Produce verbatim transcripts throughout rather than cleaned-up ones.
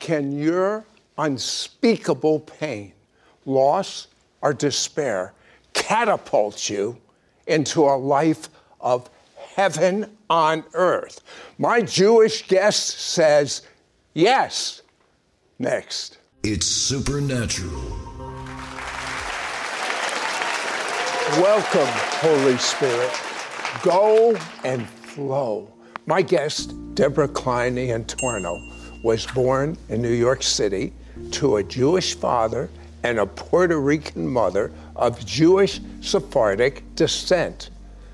can your unspeakable pain, loss, or despair catapult you into a life of heaven on earth? My Jewish guest says yes. Next. It's supernatural. Welcome, Holy Spirit. Go and flow. My guest, Deborah Klein Antorno, was born in New York City to a Jewish father and a Puerto Rican mother of Jewish Sephardic descent.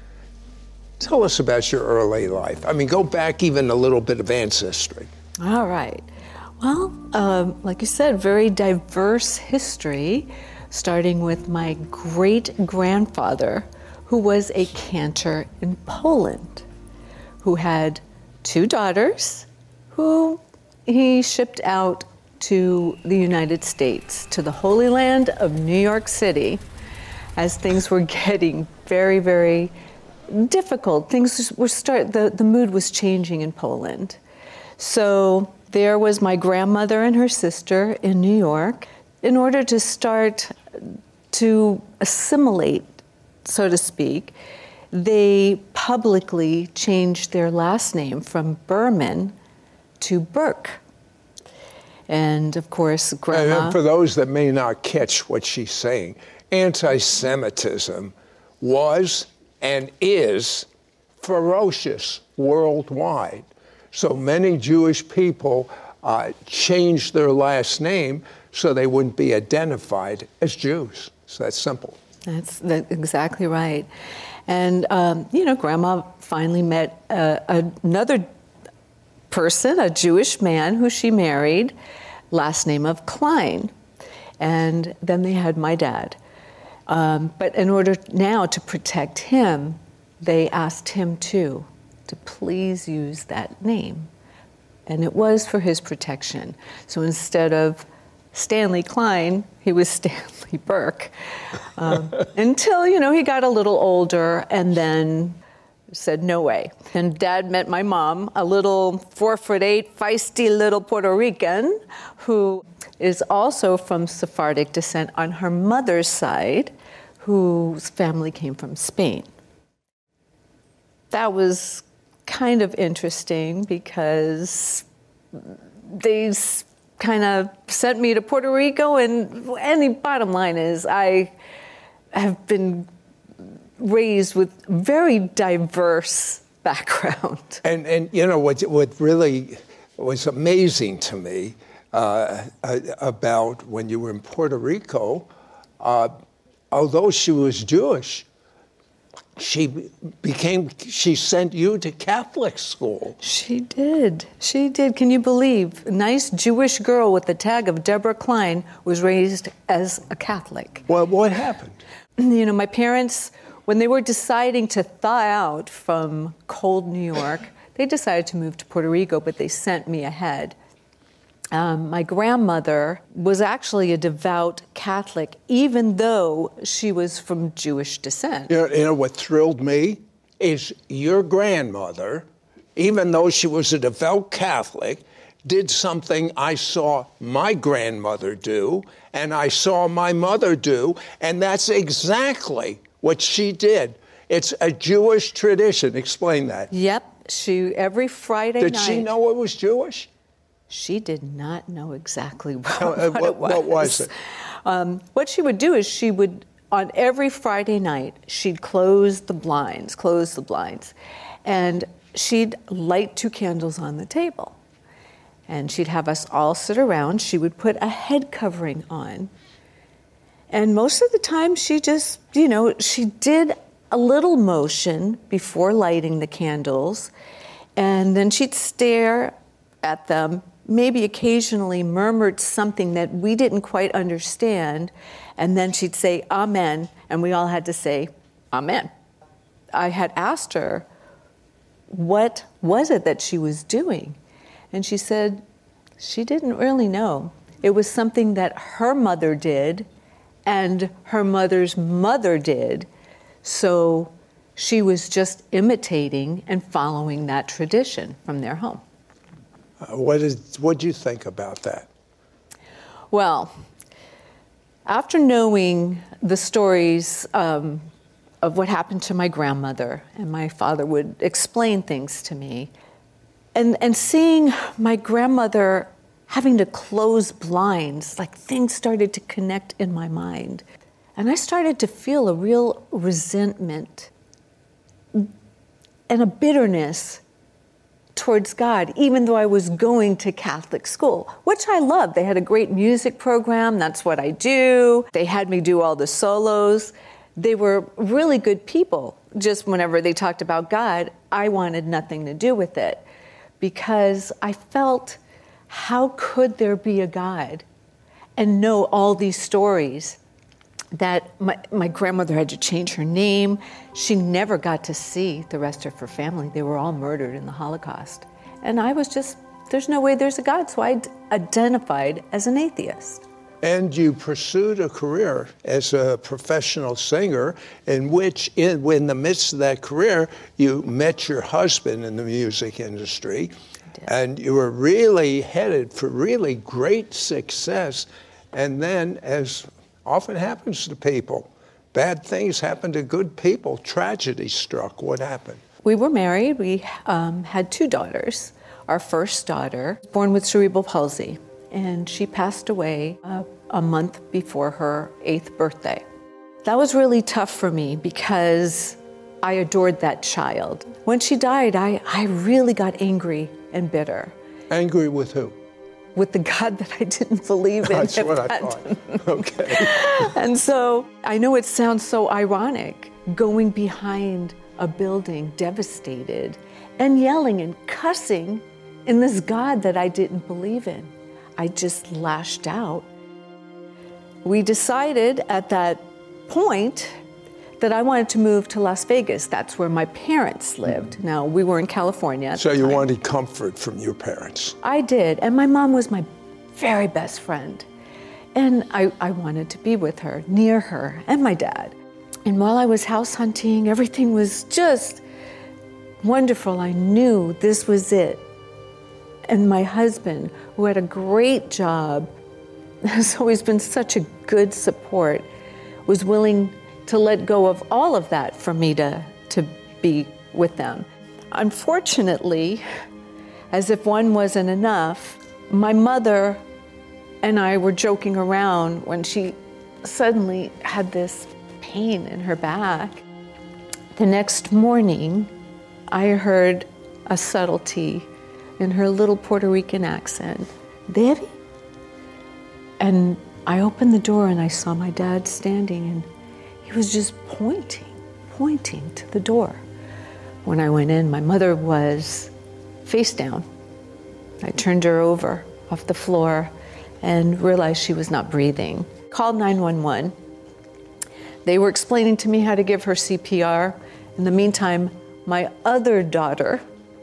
Tell us about your early life. I mean, go back even a little bit of ancestry. All right. Well, um, like you said, very diverse history, starting with my great-grandfather, who was a cantor in Poland, who had two daughters, who he shipped out to the United States, to the Holy Land of New York City, as things were getting very, very difficult. Things were start. The, the mood was changing in Poland. So there was my grandmother and her sister in New York. In order to start to assimilate, so to speak, they publicly changed their last name from Berman to Burke. And of course, Grandma... And for those that may not catch what she's saying, anti-Semitism was and is ferocious worldwide. So many Jewish people uh, changed their last name so they wouldn't be identified as Jews. So that's simple. That's, that's exactly right. And, um, you know, Grandma finally met uh, another person, a Jewish man who she married, last name of Klein. And then they had my dad. Um, but in order now to protect him, they asked him too to please use that name. And it was for his protection. So instead of Stanley Klein, he was Stanley Burke. Um, until, you know, he got a little older and then said, no way. And Dad met my mom, a little four foot eight, feisty little Puerto Rican, who is also from Sephardic descent on her mother's side, whose family came from Spain. That was kind of interesting because they kind of sent me to Puerto Rico, and, and the bottom line is I have been raised with very diverse background. And, and you know, what, what really was amazing to me uh, about when you were in Puerto Rico, uh, although she was Jewish, she became, she sent you to Catholic school. She did. She did. Can you believe? A nice Jewish girl with the tag of Deborah Klein was raised as a Catholic. Well, what happened? You know, my parents, when they were deciding to thaw out from cold New York, they decided to move to Puerto Rico, but they sent me ahead. Um, my grandmother was actually a devout Catholic, even though she was from Jewish descent. You know, you know what thrilled me is your grandmother, even though she was a devout Catholic, did something I saw my grandmother do, and I saw my mother do, and that's exactly what she did. It's a Jewish tradition. Explain that. Yep. She, every Friday did night... Did she know it was Jewish? She did not know exactly what, uh, what, what it was. What was it? Um, what she would do is she would, on every Friday night, she'd close the blinds, close the blinds, and she'd light two candles on the table. And she'd have us all sit around. She would put a head covering on. And most of the time, she just, you know, she did a little motion before lighting the candles, and then she'd stare at them, maybe occasionally murmured something that we didn't quite understand, and then she'd say, Amen, and we all had to say, Amen. I had asked her, what was it that she was doing? And she said she didn't really know. It was something that her mother did and her mother's mother did, so she was just imitating and following that tradition from their home. Uh, what is, what do you think about that? Well, after knowing the stories um, of what happened to my grandmother, and my father would explain things to me, and, and seeing my grandmother having to close blinds, like things started to connect in my mind. And I started to feel a real resentment and a bitterness towards God, even though I was going to Catholic school, which I loved. They had a great music program. That's what I do. They had me do all the solos. They were really good people. Just whenever they talked about God, I wanted nothing to do with it because I felt, how could there be a God and know all these stories that my, my grandmother had to change her name. She never got to see the rest of her family. They were all murdered in the Holocaust. And I was just, there's no way there's a God, so I identified as an atheist. And you pursued a career as a professional singer in which, in, in the midst of that career, you met your husband in the music industry. And you were really headed for really great success. And then, as often happens to people, bad things happen to good people. Tragedy struck. What happened? We were married. We um, had two daughters. Our first daughter, born with cerebral palsy, and she passed away uh, a month before her eighth birthday. That was really tough for me because I adored that child. When she died, I, I really got angry and bitter. Angry with who? With the God that I didn't believe in. That's what I thought. Okay. And so I know it sounds so ironic, going behind a building devastated and yelling and cussing in this God that I didn't believe in. I just lashed out. We decided at that point that I wanted to move to Las Vegas. That's where my parents lived. Now, we were in California at So the you time. wanted comfort from your parents. I did, and my mom was my very best friend. And I, I wanted to be with her, near her, and my dad. And while I was house hunting, everything was just wonderful. I knew this was it. And my husband, who had a great job, has always been such a good support, was willing to let go of all of that for me to, to be with them. Unfortunately, as if one wasn't enough, my mother and I were joking around when she suddenly had this pain in her back. The next morning, I heard a subtlety in her little Puerto Rican accent, "Debbie?" And I opened the door and I saw my dad standing, and he was just pointing, pointing to the door. When I went in, my mother was face down. I turned her over off the floor and realized she was not breathing. Called nine one one. They were explaining to me how to give her C P R. In the meantime, my other daughter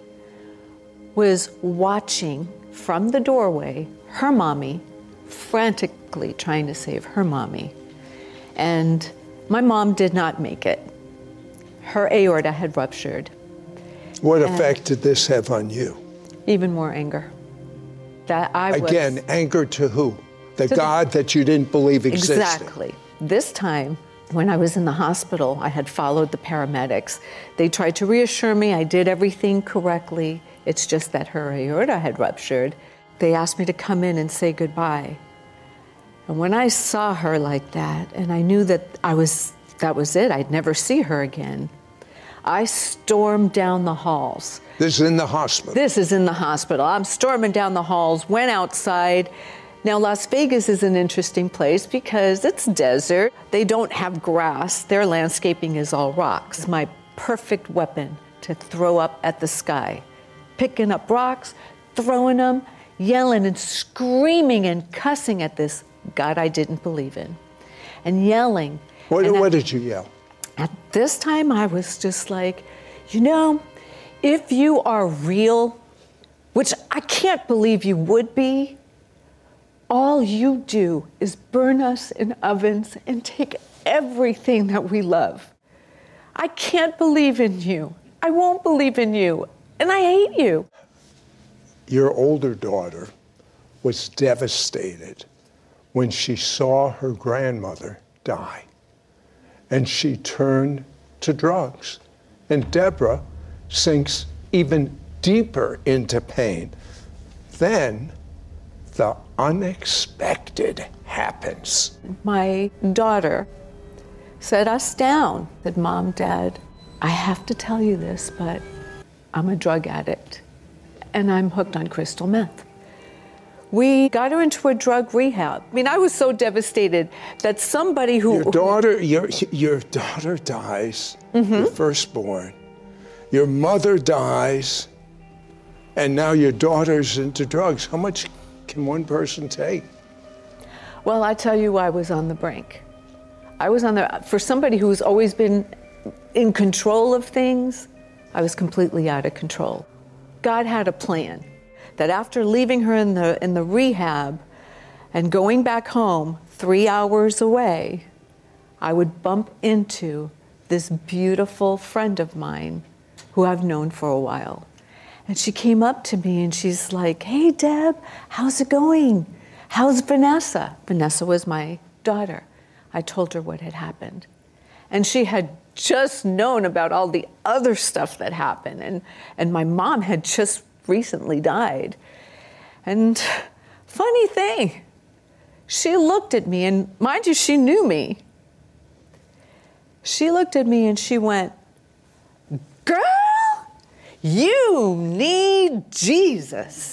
was watching from the doorway her mommy frantically trying to save her mommy. And my mom did not make it. Her aorta had ruptured. What effect did this have on you? Even more anger. That I was, Again, anger to who? The To God the, that you didn't believe existed. Exactly. This time, when I was in the hospital, I had followed the paramedics. They tried to reassure me I did everything correctly. It's just that her aorta had ruptured. They asked me to come in and say goodbye. And when I saw her like that, and I knew that I was, that was it, I'd never see her again, I stormed down the halls. This is in the hospital. This is in the hospital. I'm storming down the halls, went outside. Now, Las Vegas is an interesting place because it's desert. They don't have grass. Their landscaping is all rocks. My perfect weapon to throw up at the sky. Picking up rocks, throwing them, yelling and screaming and cussing at this God I didn't believe in, and yelling. What, and what at, did you yell? At this time, I was just like, you know, if you are real, which I can't believe you would be, all you do is burn us in ovens and take everything that we love. I can't believe in you. I won't believe in you. And I hate you. your older daughter was devastated when she saw her grandmother die, and she turned to drugs. And Deborah sinks even deeper into pain. Then the unexpected happens. My daughter sat us down, said, Mom, Dad, I have to tell you this, but I'm a drug addict and I'm hooked on crystal meth. We got her into a drug rehab. I mean, I was so devastated that somebody who... Your daughter, your, your daughter dies, mm-hmm. your firstborn. Your mother dies, and now your daughter's into drugs. How much can one person take? Well, I tell you, I was on the brink. I was on the... For somebody who's always been in control of things, I was completely out of control. God had a plan. That after leaving her in the in the rehab and going back home three hours away, I would bump into this beautiful friend of mine who I've known for a while. And she came up to me and she's like, hey, Deb, how's it going? How's Vanessa? Vanessa was my daughter. I told her what had happened. And she had just known about all the other stuff that happened. And, and my mom had just recently died. And funny thing, she looked at me, and mind you, she knew me. She looked at me and she went, girl, you need Jesus.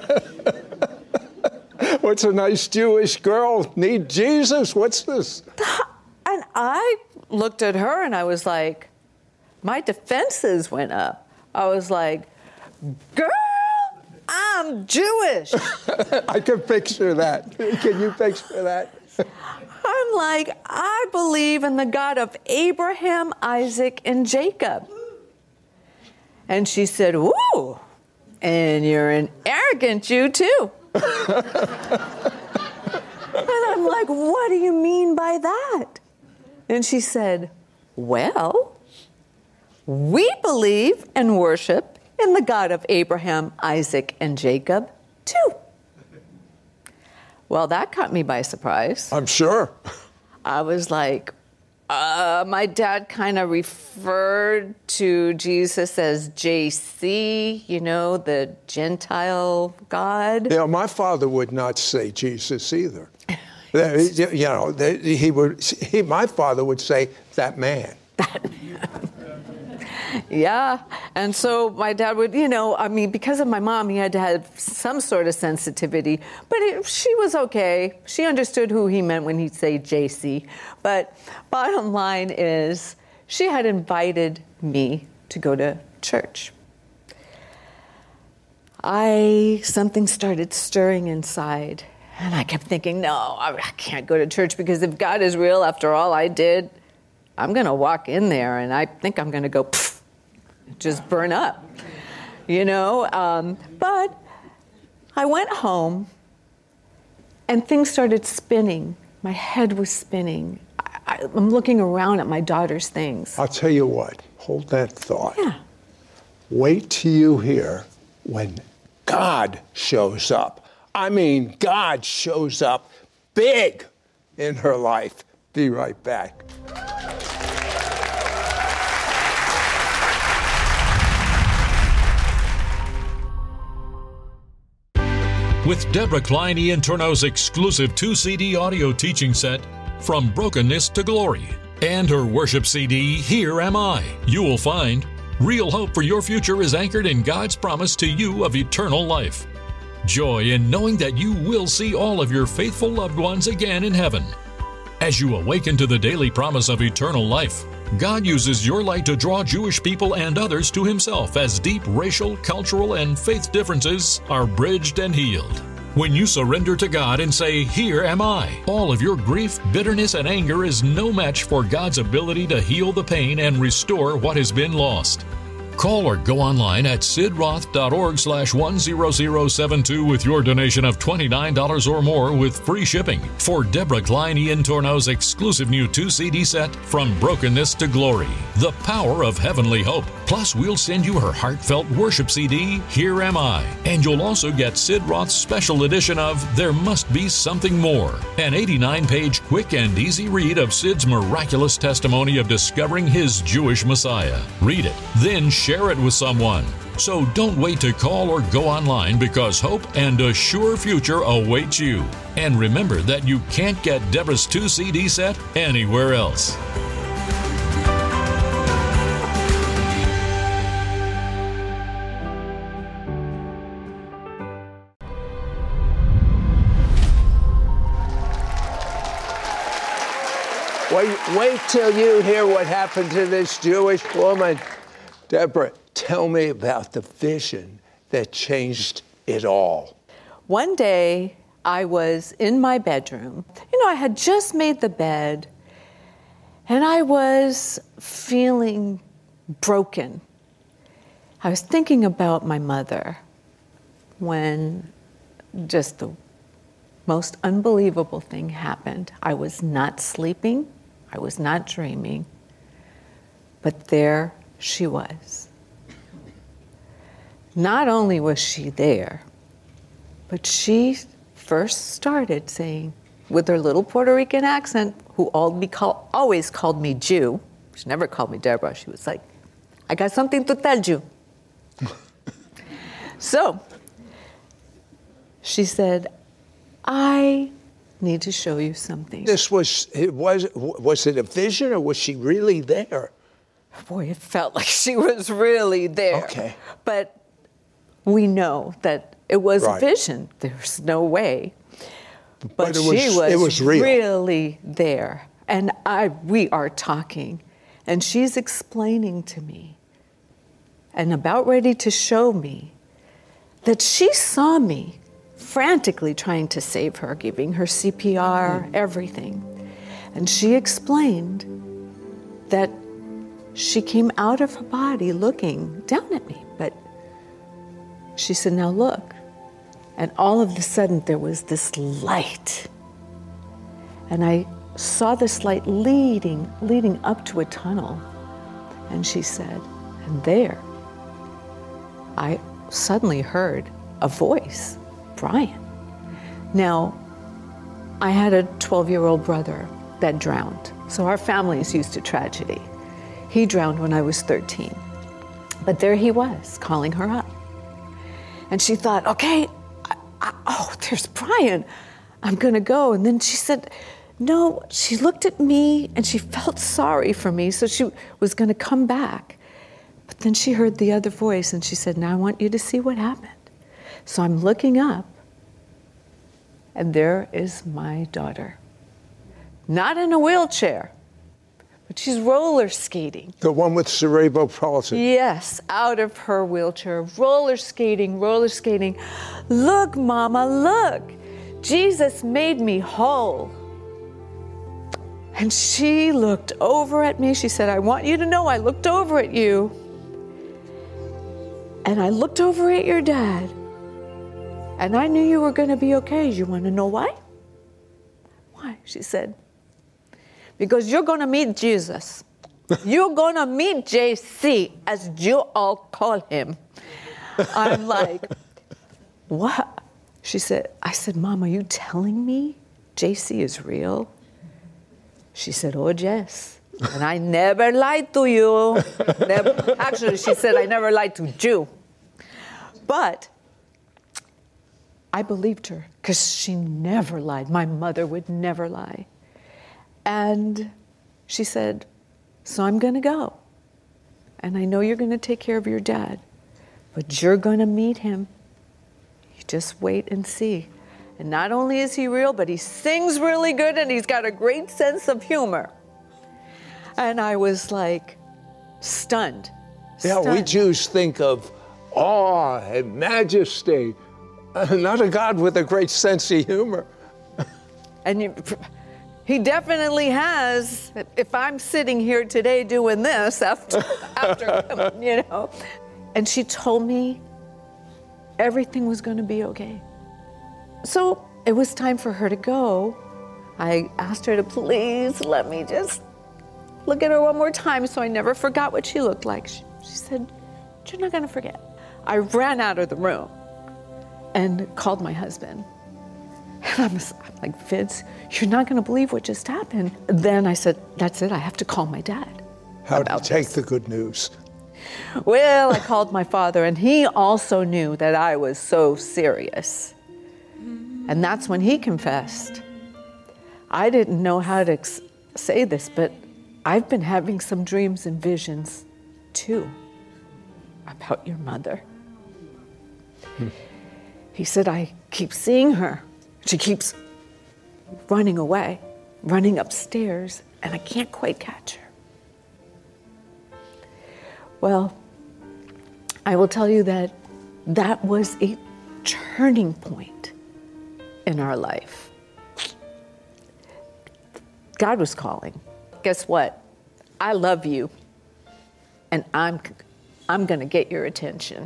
What's a nice Jewish girl need Jesus? What's this? And I looked at her and I was like, my defenses went up. I was like, girl, I'm Jewish. I can picture that. Can you picture that? I'm like, I believe in the God of Abraham, Isaac, and Jacob. And she said, ooh, and you're an arrogant Jew too. And I'm like, what do you mean by that? And she said, well, we believe and worship in the God of Abraham, Isaac, and Jacob, too. Well, that caught me by surprise. I'm sure. I was like, uh, my dad kind of referred to Jesus as J C, you know, the Gentile God. You know, my father would not say Jesus either. You know, he would. He, my father would say, that man. That man. Yeah, and so my dad would, you know, I mean, because of my mom, he had to have some sort of sensitivity, but it, she was okay. She understood who he meant when he'd say J C. But bottom line is, she had invited me to go to church. I, something started stirring inside, and I kept thinking, no, I can't go to church, because if God is real, after all I did, I'm going to walk in there, and I think I'm going to go, pfft, just burn up, you know. Um, but I went home, and things started spinning. My head was spinning. I, I, I'm looking around at my daughter's things. I'll tell you what. Hold that thought. Yeah. Wait till you hear when God shows up. I mean, God shows up big in her life. Be right back. With Deborah Klein Ian Turno's exclusive two C D audio teaching set, From Brokenness to Glory, and her worship C D, Here Am I, you will find real hope for your future is anchored in God's promise to you of eternal life. Joy in knowing that you will see all of your faithful loved ones again in heaven. As you awaken to the daily promise of eternal life, God uses your light to draw Jewish people and others to Himself as deep racial, cultural, and faith differences are bridged and healed. When you surrender to God and say, Here am I, all of your grief, bitterness, and anger is no match for God's ability to heal the pain and restore what has been lost. Call or go online at sidroth.org slash 10072 with your donation of twenty-nine dollars or more with free shipping for Deborah Klein Ian Torno's exclusive new two C D set, From Brokenness to Glory, The Power of Heavenly Hope. Plus, we'll send you her heartfelt worship C D, Here Am I. And you'll also get Sid Roth's special edition of There Must Be Something More, an eighty-nine page quick and easy read of Sid's miraculous testimony of discovering his Jewish Messiah. Read it, then share it with someone. So don't wait to call or go online, because hope and a sure future awaits you. And remember that you can't get Deborah's two C D set anywhere else. Wait, wait till you hear what happened to this Jewish woman. Deborah, tell me about the vision that changed it all. One day, I was in my bedroom. You know, I had just made the bed, and I was feeling broken. I was thinking about my mother when just the most unbelievable thing happened. I was not sleeping. I was not dreaming. But there she was. Not only was she there, but she first started saying, with her little Puerto Rican accent, who all be call, always called me Jew. She never called me Deborah. She was like, I got something to tell you. So she said, I need to show you something. This was, it was, was it a vision, or was she really there? Boy, it felt like she was really there. Okay. But we know that it was Right. a vision. There's no way. But, But it she was- was, it was real. really there. And I, we are talking, and she's explaining to me and about ready to show me that she saw me frantically trying to save her, giving her C P R, everything. And she explained that she came out of her body looking down at me, but she said, now look. And all of a sudden there was this light. And I saw this light leading, leading up to a tunnel. And she said, and there, I suddenly heard a voice, Brian. Now, I had a twelve-year-old brother that drowned. So our family is used to tragedy. He drowned when I was thirteen. But there he was, calling her up. And she thought, okay, I, I, oh, there's Brian. I'm gonna go. And then she said, no, she looked at me and she felt sorry for me, so she was gonna come back. But then she heard the other voice and she said, now I want you to see what happened. So I'm looking up, and there is my daughter. Not in a wheelchair, but she's roller skating. The one with cerebral palsy. Yes, out of her wheelchair, roller skating, roller skating. Look, Mama, look. Jesus made me whole. And she looked over at me. She said, I want you to know I looked over at you. And I looked over at your dad. And I knew you were going to be okay. You want to know why? Why? She said, because you're going to meet Jesus. You're going to meet J C, as you all call him. I'm like, what? She said, I said, Mom, are you telling me J C is real? She said, oh, yes. And I never lied to you. Never. Actually, she said, I never lied to you. But I believed her because she never lied. My mother would never lie. And she said, so I'm going to go. And I know you're going to take care of your dad, but you're going to meet him. You just wait and see. And not only is he real, but he sings really good and he's got a great sense of humor. And I was like stunned. Yeah, stunned. we Jews think of awe and majesty, uh, not a God with a great sense of humor. And you, He definitely has. If I'm sitting here today doing this after, after you know. And she told me everything was going to be okay. So it was time for her to go. I asked her to please let me just look at her one more time, so I never forgot what she looked like. She, she said, "You're not going to forget." I ran out of the room and called my husband. And I'm, I'm like, "Vince, you're not going to believe what just happened." Then I said, "That's it, I have to call my dad." How did you take the good news? Well, I called my father, and he also knew that I was so serious. And that's when he confessed. I didn't know how to ex- say this, but I've been having some dreams and visions, too, about your mother. Hmm. He said, "I keep seeing her. She keeps running away, running upstairs, and I can't quite catch her." Well, I will tell you that that was a turning point in our life. God was calling. Guess what? I love you, and I'm, I'm gonna get your attention.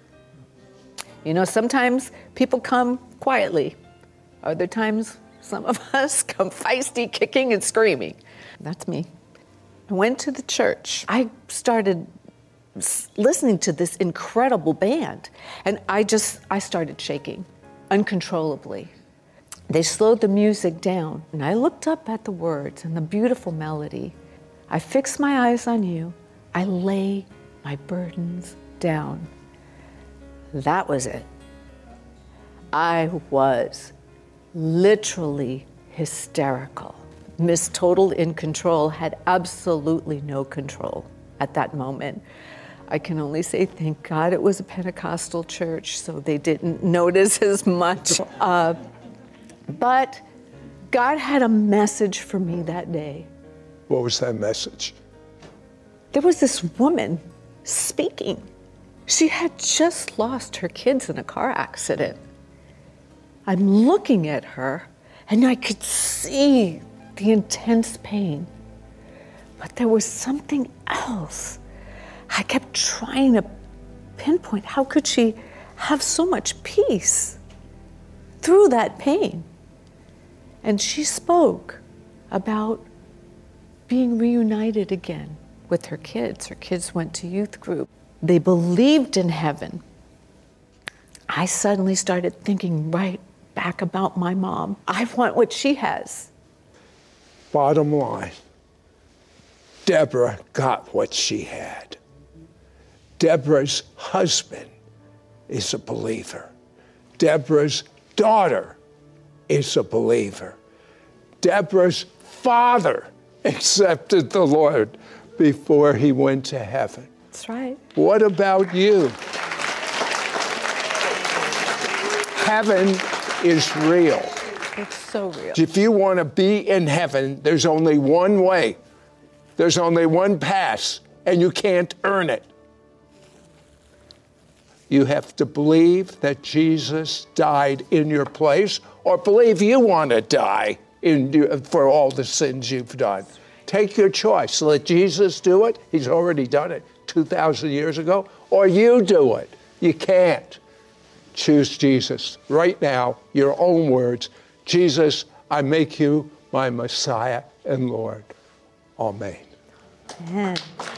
You know, sometimes people come quietly. Other times, some of us come feisty, kicking and screaming. That's me. I went to the church. I started listening to this incredible band, and I just, I started shaking uncontrollably. They slowed the music down, and I looked up at the words and the beautiful melody. I fixed my eyes on you. I lay my burdens down. That was it. I was literally hysterical. Miss Total in Control had absolutely no control at that moment. I can only say thank God it was a Pentecostal church, so they didn't notice as much. Uh, but God had a message for me that day. What was that message? There was this woman speaking. She had just lost her kids in a car accident. I'm looking at her, and I could see the intense pain. But there was something else. I kept trying to pinpoint, how could she have so much peace through that pain? And she spoke about being reunited again with her kids. Her kids went to youth group. They believed in heaven. I suddenly started thinking right back about my mom. I want what she has. Bottom line, Deborah got what she had. Deborah's husband is a believer. Deborah's daughter is a believer. Deborah's father accepted the Lord before he went to heaven. That's right. What about you? Heaven is real. It's so real. If you want to be in heaven, there's only one way. There's only one pass, and you can't earn it. You have to believe that Jesus died in your place, or believe you want to die in, for all the sins you've done. Take your choice. Let Jesus do it. He's already done it two thousand years ago. Or you do it. You can't. Choose Jesus right now, your own words. Jesus, I make you my Messiah and Lord. Amen. Amen.